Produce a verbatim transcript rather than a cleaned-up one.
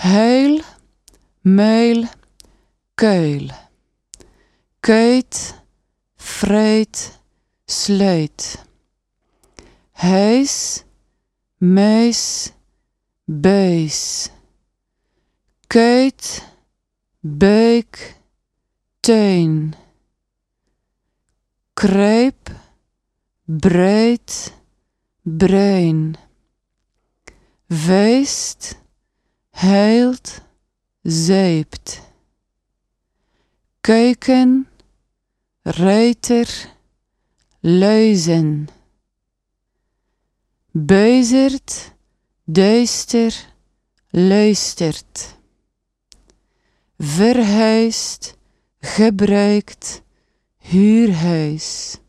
Heul, meul, keul. Keut, vreut, sleut. Huis, muis, buis. Keut, beuk, teun. Kruip, bruid, bruin. Vuist, huilt, zuipt. Keuken, ruiter, luizen. Buizerd, duister, luistert. Verhuisd, gebruikt, huurhuis.